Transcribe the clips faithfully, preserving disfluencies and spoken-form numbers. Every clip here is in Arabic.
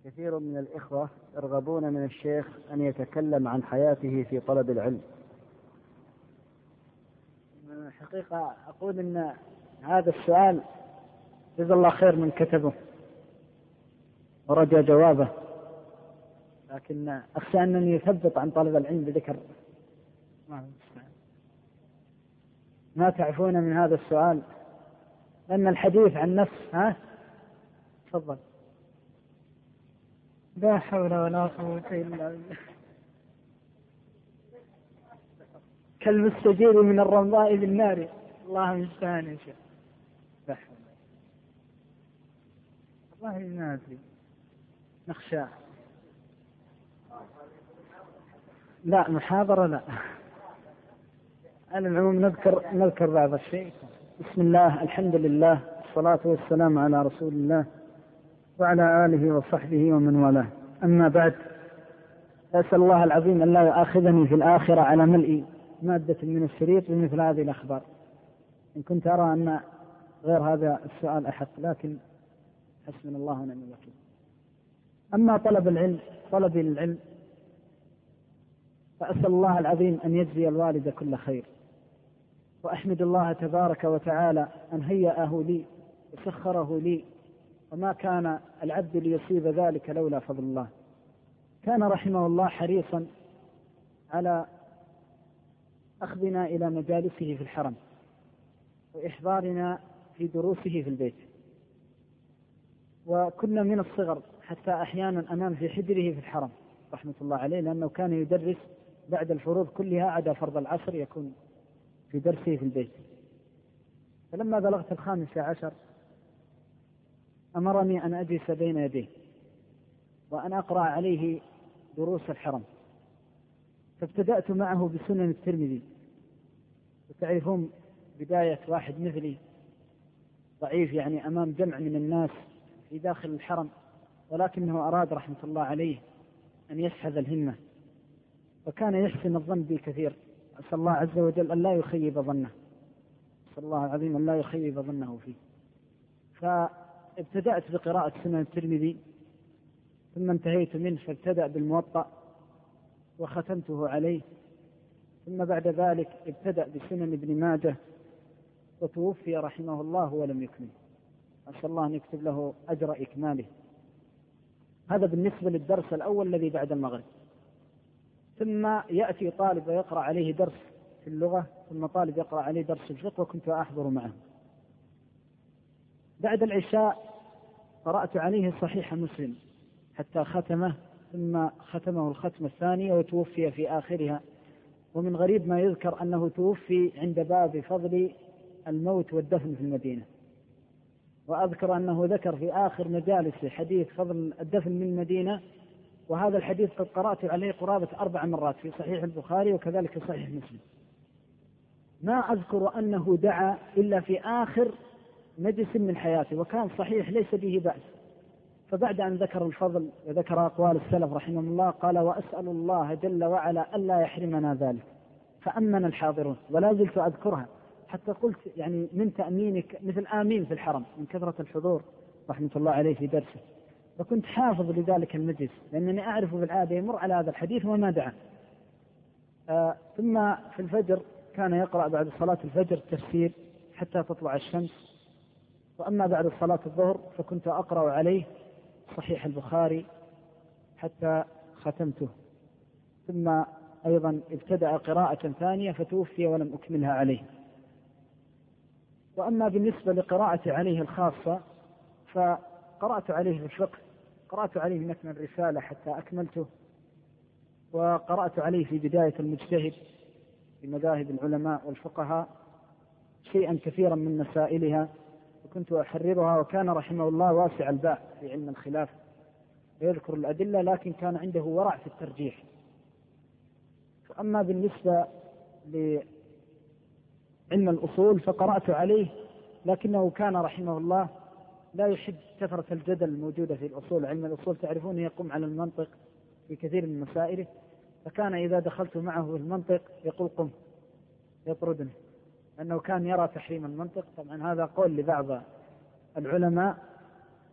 كثير من الإخوة يرغبون من الشيخ أن يتكلم عن حياته في طلب العلم. الحقيقة أقول أن هذا السؤال جزا الله خير من كتبه ورجى جوابه، لكن أخشى أنني يثبت عن طلب العلم بذكر ما تعرفون من هذا السؤال، لأن الحديث عن نفس ها تفضل. لا حول ولا قوة إلا بالله. كالمستجير من الرمضاء بالنار، الله المستعان يا شيخ. لا حول والله ما أدري، نخشى. لا محاضرة لا. على العموم نذكر نذكر بعض الشيء. بسم الله، الحمد لله، الصلاة والسلام على رسول الله وعلى آله وصحبه ومن والاه. أما بعد، أسأل الله العظيم أن لا يؤاخذني في الآخرة على ملء مادة من الشريط بمثل هذه الأخبار، إن كنت أرى أن غير هذا السؤال أحق، لكن حسبنا الله ونعم الوكيل. أما طلب العلم طلبي للعلم فأسأل الله العظيم أن يجزي الوالد كل خير، وأحمد الله تبارك وتعالى أن هيأه لي وسخره لي، وما كان العبد ليصيب ذلك لولا فضل الله. كان رحمه الله حريصا على أخذنا إلى مجالسه في الحرم وإحضارنا في دروسه في البيت، وكنا من الصغر حتى أحيانا أنام في حجره في الحرم رحمة الله عليه، لأنه كان يدرس بعد الفروض كلها عدا فرض العصر يكون في درسه في البيت. فلما بلغت الخامسة عشر أمرني أن أجلس بين يديه وأن أقرأ عليه دروس الحرم، فابتدأت معه بسنن الترمذي. وتعرفون بداية واحد مثلي ضعيف يعني أمام جمع من الناس في داخل الحرم، ولكنه أراد رحمة الله عليه أن يسحب الهمة، وكان يحسن الظن بي كثير. أسأل الله عز وجل أن لا يخيب ظنه، أسأل الله العظيم أن لا يخيب ظنه فيه. فابتدأت بقراءة سنن الترمذي، ثم انتهيت منه فابتدأ بالموطأ وختمته عليه، ثم بعد ذلك ابتدأ بسنن ابن ماجه، وتوفي رحمه الله ولم يكمل. أسأل الله أن يكتب له أجر إكماله. هذا بالنسبة للدرس الأول الذي بعد المغرب. ثم يأتي طالب ويقرأ عليه درس في اللغة، ثم طالب يقرأ عليه درس في الفقه، وكنت أحضر معه. بعد العشاء قرأت عليه صحيح مسلم حتى ختمه، ثم ختمه الختمة الثانية وتوفي في آخرها. ومن غريب ما يذكر أنه توفي عند باب فضل الموت والدفن في المدينة، وأذكر أنه ذكر في آخر مجالس حديث فضل الدفن من المدينة، وهذا الحديث قد قرأت عليه قرابة أربع مرات في صحيح البخاري وكذلك في صحيح مسلم. ما أذكر أنه دعا إلا في آخر مجلس من حياته، وكان صحيح ليس به بأس. فبعد أن ذكر الفضل وذكر أقوال السلف رحمه الله قال: وأسأل الله جل وعلا ألا يحرمنا ذلك. فأمن الحاضرون، ولا زلت أذكرها حتى قلت يعني من تأمينك مثل آمين في الحرم من كثرة الحضور رحمة الله عليه في درسه. وكنت حافظ لذلك المجلس لأنني أعرف بالعادة يمر على هذا الحديث وما دعا. آه ثم في الفجر كان يقرأ بعد صلاة الفجر تفسير حتى تطلع الشمس. وأما بعد صلاة الظهر فكنت أقرأ عليه صحيح البخاري حتى ختمته. ثم أيضا ابتدأ قراءة ثانية فتوفي ولم أكملها عليه. وأما بالنسبة لقراءة عليه الخاصة فقرأت عليه في الفقه، قرأت عليه متن الرسالة حتى أكملته، وقرأت عليه في بداية المجتهد في مذاهب العلماء والفقهاء شيئا كثيرا من مسائلها، وكنت أحررها. وكان رحمه الله واسع الباع في علم الخلاف، يذكر الأدلة لكن كان عنده ورع في الترجيح. أما بالنسبة لعلم الأصول فقرأت عليه، لكنه كان رحمه الله لا يحب كثرة الجدل الموجودة في الأصول. علم الأصول تعرفون يقوم على المنطق في كثير من مسائله، فكان إذا دخلت معه في المنطق يقول قم، يطردني، لأنه كان يرى تحريم المنطق. طبعا هذا قول لبعض العلماء،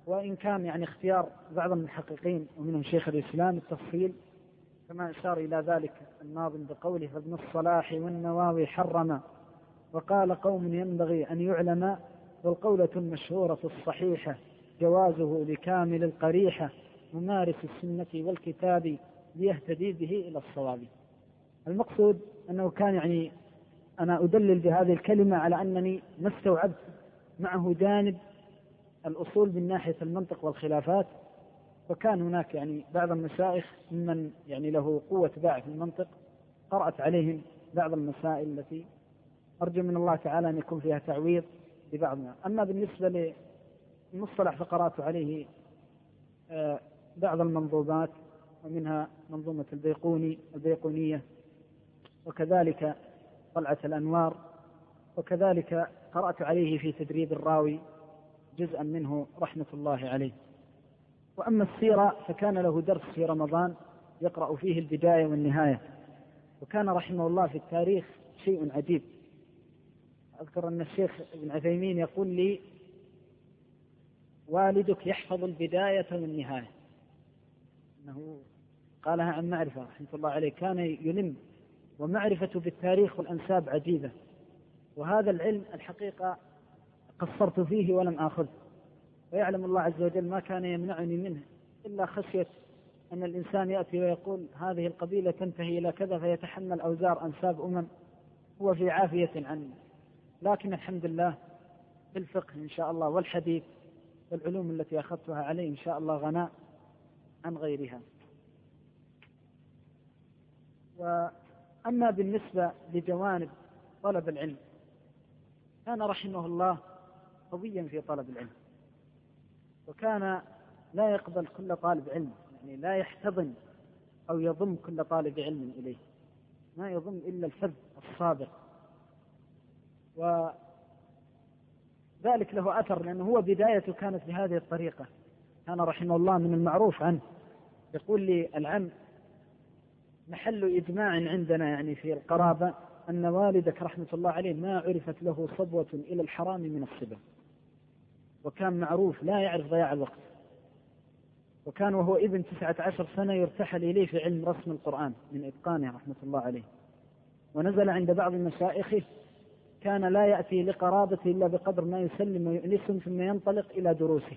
وإن كان يعني اختيار بعض المحققين ومنهم شيخ الإسلام التفصيل كما أشار إلى ذلك الناظم بقوله: فابن الصلاح والنواوي حرم وقال قوم ينبغي أن يعلم، والقولة المشهورة الصحيحة جوازه لكامل القريحة، ممارس السنة والكتاب ليهتدي به إلى الصواب. المقصود أنه كان يعني أنا أدلل بهذه الكلمة على أنني ما استوعبت معه جانب الأصول من ناحية المنطق والخلافات، وكان هناك يعني بعض المشايخ ممن يعني له قوة باع في المنطق قرأت عليهم بعض المسائل التي أرجو من الله تعالى أن يكون فيها تعويض ببعضها. أما بالنسبة للمصطلح فقرأت عليه بعض المنظومات، ومنها منظومة البيقوني البيقونية، وكذلك طلعة الأنوار، وكذلك قرأت عليه في تدريب الراوي جزءا منه رحمة الله عليه. وأما السيرة فكان له درس في رمضان يقرأ فيه البداية والنهاية، وكان رحمه الله في التاريخ شيء عجيب. أذكر أن الشيخ ابن عثيمين يقول لي: والدك يحفظ البداية والنهاية، أنه قالها عن معرفة رحمة الله عليه، كان يلم، ومعرفته بالتاريخ والأنساب عجيبة، وهذا العلم الحقيقة قصرت فيه ولم آخذه، ويعلم الله عز وجل ما كان يمنعني منه إلا خشية أن الإنسان يأتي ويقول هذه القبيلة تنتهي إلى كذا فيتحمل أوزار أنساب أمم هو في عافية عنه. لكن الحمد لله بالفقه إن شاء الله والحديث والعلوم التي أخذتها عليه إن شاء الله غناء عن غيرها. وأما بالنسبة لجوانب طلب العلم، كان رحمه الله قويا في طلب العلم، وكان لا يقبل كل طالب علم، يعني لا يحتضن أو يضم كل طالب علم إليه، ما يضم إلا الفذ الصادق. وذلك له أثر لأنه هو بدايته كانت بهذه الطريقة. كان رحمه الله من المعروف عنه يقول لي: العم محل إجماع عندنا يعني في القرابة أن والدك رحمة الله عليه ما عرفت له صبوة إلى الحرام من الصبا، وكان معروف لا يعرف ضياع الوقت، وكان وهو ابن تسعة عشر سنة يرتحل إليه في علم رسم القرآن من إتقانه رحمة الله عليه. ونزل عند بعض مشايخه كان لا يأتي لقرابته إلا بقدر ما يسلم ويؤنسهم ثم ينطلق إلى دروسه.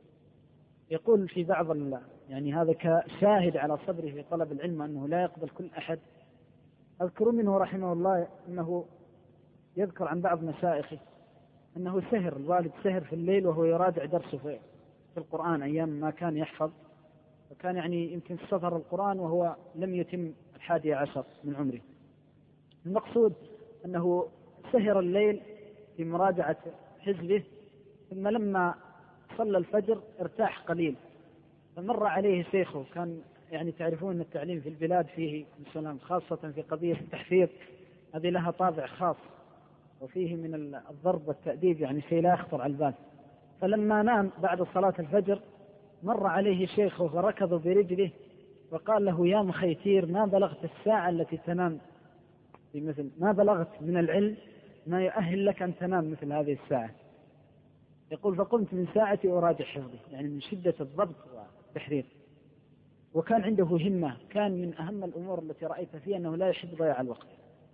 يقول في بعض الله يعني هذا كشاهد على صبره في طلب العلم أنه لا يقبل كل أحد. أذكر منه رحمه الله أنه يذكر عن بعض مشايخه أنه سهر، الوالد سهر في الليل وهو يراجع درسه في القرآن أيام ما كان يحفظ، وكان يعني يمكن سفر القرآن وهو لم يتم الحادي عشر من عمره. المقصود أنه سهر الليل في مراجعة حزبه، ثم لما صلى الفجر ارتاح قليل، فمر عليه شيخه. كان يعني تعرفون أن التعليم في البلاد فيه مثلا خاصة في قضية التحفيظ هذه لها طابع خاص، وفيه من الضرب والتأديب يعني شيء لا يخطر على البال. فلما نام بعد صلاة الفجر مر عليه شيخه فركض برجله وقال له: يا مخيتير، ما بلغت الساعة التي تنام بمثل ما بلغت من العلم ما يؤهل لك أن تنام مثل هذه الساعة. يقول: فقمت من ساعتي أراجع حفظي، يعني من شدة الضبط والتحرير. وكان عنده همة، كان من أهم الأمور التي رأيت فيها أنه لا يحب ضياع الوقت،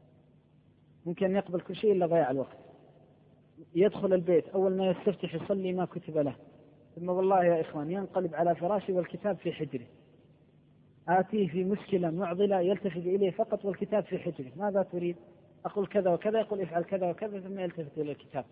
ممكن أن يقبل كل شيء إلا ضياع الوقت. يدخل البيت أول ما يستفتح يصلي ما كتب له، ثم والله يا إخوان ينقلب على فراشي والكتاب في حجره، آتيه في مشكلة معضلة يلتفت إليه فقط والكتاب في حجره، ماذا تريد؟ أقول كذا وكذا، يقول افعل كذا وكذا، ثم يلتفت إلى الكتاب.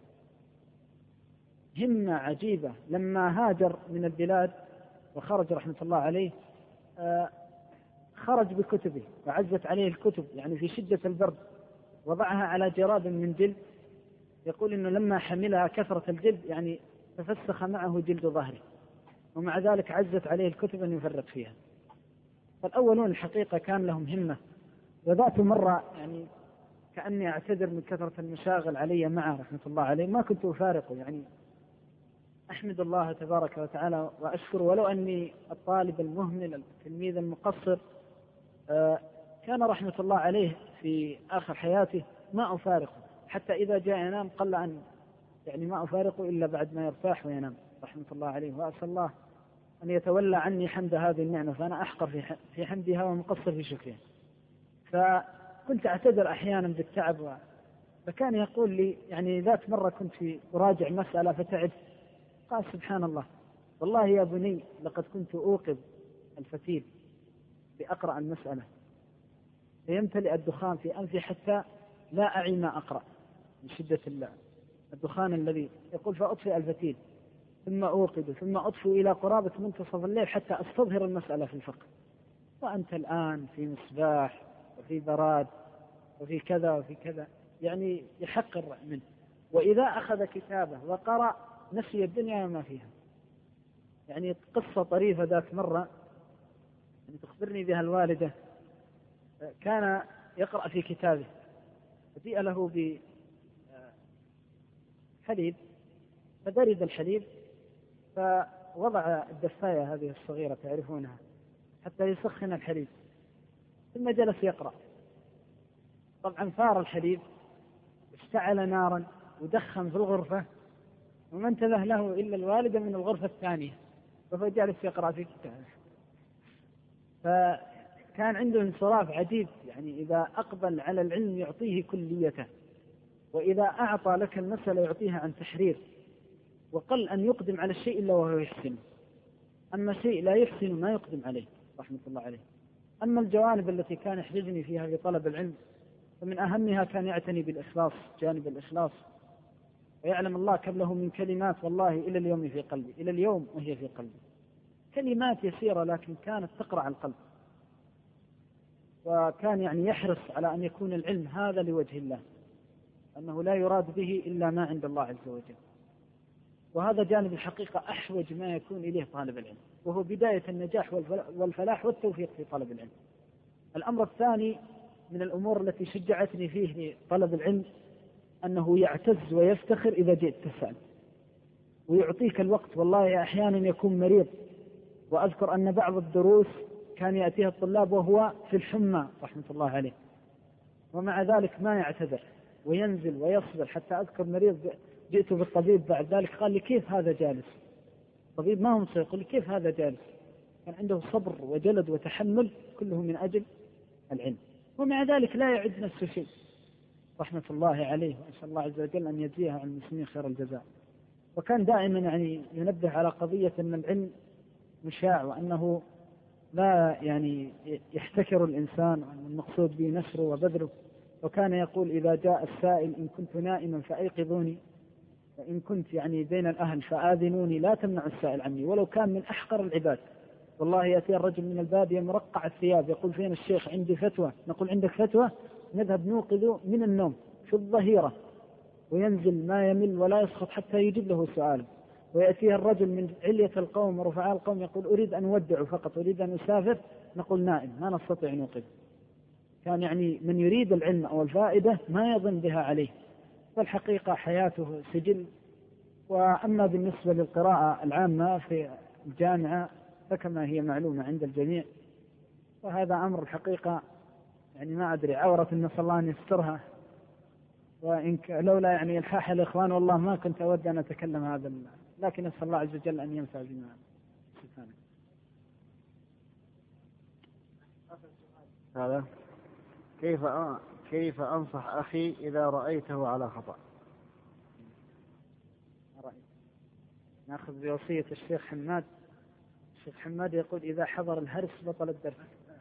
همة عجيبة. لما هاجر من البلاد وخرج رحمة الله عليه آه خرج بكتبه وعزت عليه الكتب، يعني في شدة البرد وضعها على جراب من جلد. يقول إنه لما حملها كثرة الجلد يعني تفسخ معه جلد ظهره، ومع ذلك عزت عليه الكتب أن يفرق فيها. فالأولون الحقيقة كان لهم همة. وذات مرة يعني كأني أعتذر من كثرة المشاغل علي معه رحمة الله عليه، ما كنت أفارقه، يعني أحمد الله تبارك وتعالى وأشكر، ولو أني الطالب المهمل التلميذ المقصر. آه كان رحمة الله عليه في آخر حياته ما أفارقه، حتى إذا جاء ينام قل أن يعني ما أفارقه إلا بعد ما يرتاح وينام. رحمة الله عليه، وأسأل الله أن يتولى عني حمد هذه النعمة، فأنا أحقر في في حمدها ومقصر في شكرها. فكنت أعتذر أحيانا بالتعب، فكان يقول لي يعني ذات مرة كنت في أراجع مسألة فتعب، قال سبحان الله والله يا بني لقد كنت أوقظ الفتيل بأقرأ المسألة فيمتلئ الدخان في أنفي حتى لا أعي ما أقرأ من شدة الدخان الذي يقول، فأطفئ الفتيل ثم أوقظ ثم أطفئ إلى قرابة منتصف الليل حتى أستظهر المسألة في الفقه. وأنت الآن في مصباح وفي براد وفي كذا وفي كذا، يعني يحقر منه. وإذا أخذ كتابه وقرأ نسي الدنيا وما فيها. يعني قصة طريفة ذات مرة يعني تخبرني بها الوالدة، كان يقرأ في كتابه فجيء له بحليب فبرد الحليب، فوضع الدفاية هذه الصغيرة تعرفونها حتى يسخن الحليب، ثم جلس يقرأ. طبعا ثار الحليب اشتعل نارا ودخن في الغرفة، وما انتبه له إلا الوالدة من الغرفة الثانية، فهو جالس يقرأ في كتابه. فكان عنده انصراف عجيب، يعني إذا أقبل على العلم يعطيه كليته، وإذا أعطى لك المسألة يعطيها عن تحرير، وقل أن يقدم على الشيء إلا وهو يحسن، أما شيء لا يحسن ما يقدم عليه رحمة الله عليه. أما الجوانب التي كان يحرجني فيها في طلب العلم فمن أهمها كان يعتني بالإخلاص، جانب الإخلاص، ويعلم الله كم له من كلمات والله إلى اليوم في قلبي، إلى اليوم وهي في قلبي، كلمات يسيرة لكن كانت تقرع القلب. وكان يعني يحرص على أن يكون العلم هذا لوجه الله، أنه لا يراد به إلا ما عند الله عز وجل. وهذا جانب الحقيقة أحوج ما يكون إليه طالب العلم، وهو بداية النجاح والفلاح والتوفيق في طلب العلم. الأمر الثاني من الأمور التي شجعتني فيه طلب العلم أنه يعتز ويفتخر إذا جئت تسأل، ويعطيك الوقت. والله أحيانا يكون مريض، وأذكر أن بعض الدروس كان يأتيها الطلاب وهو في الحمى رحمة الله عليه، ومع ذلك ما يعتذر وينزل ويصبر. حتى أذكر مريض جئت بالطبيب بعد ذلك قال لي كيف هذا جالس؟ الطبيب ما هو مصير، يقول لي كيف هذا جالس؟ كان عنده صبر وجلد وتحمل كله من أجل العلم، ومع ذلك لا يعد نفسه شيء رحمة الله عليه، وأسأل الله عز وجل أن يجزيها عن المسلمين خير الجزاء. وكان دائما يعني ينبه على قضية أن العلم مشاع، وأنه لا يعني يحتكر الإنسان، وأن المقصود به نشره وبذله. وكان يقول إذا جاء السائل إن كنت نائما فأيقظوني، وإن كنت يعني بين الأهل فآذنوني، لا تمنع السائل عني ولو كان من أحقر العباد. والله يأتي الرجل من البادية مرقع الثياب يقول فين الشيخ؟ عندي فتوى. نقول عندك فتوى؟ نذهب نوقظ من النوم في الظهيرة، وينزل ما يمل ولا يسخط حتى يجيب له سؤال. ويأتيه الرجل من علية القوم ورفعاء القوم يقول أريد أن أودع فقط، أريد أن أسافر، نقول نائم ما نستطيع نوقظ. كان يعني من يريد العلم أو الفائدة ما يظن بها عليه، والحقيقة حياته سجل. وأما بالنسبة للقراءة العامة في الجامعة فكما هي معلومة عند الجميع، وهذا أمر الحقيقة يعني ما أدري، عورة نسأل الله أن يسترها، وإن لولا يعني الحاح الإخوان والله ما كنت أود أن أتكلم هذا، لكن نسأل الله عز وجل أن ينفع بما سبحانه. هذا كيف كيف أنصح أخي إذا رأيته على خطأ؟ نأخذ بوصية الشيخ حماد. الشيخ حماد يقول إذا حضر الهرس بطل الدرس.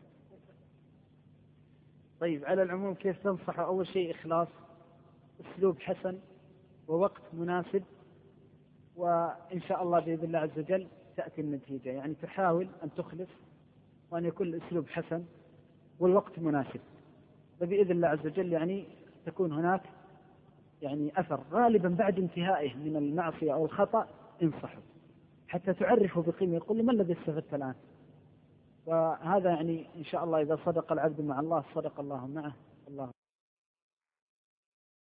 طيب على العموم كيف تنصح؟ أول شيء إخلاص، أسلوب حسن، ووقت مناسب، وإن شاء الله بإذن الله عز وجل تأتي النتيجة. يعني تحاول أن تخلص، وأن يكون الأسلوب حسن والوقت مناسب، وبإذن الله عز وجل يعني تكون هناك يعني أثر. غالبا بعد انتهائه من المعصية أو الخطأ انصحه حتى تعرفه بقيمة، يقول لي ما الذي استفدت الآن؟ وهذا يعني إن شاء الله إذا صدق العبد مع الله صدق الله معه.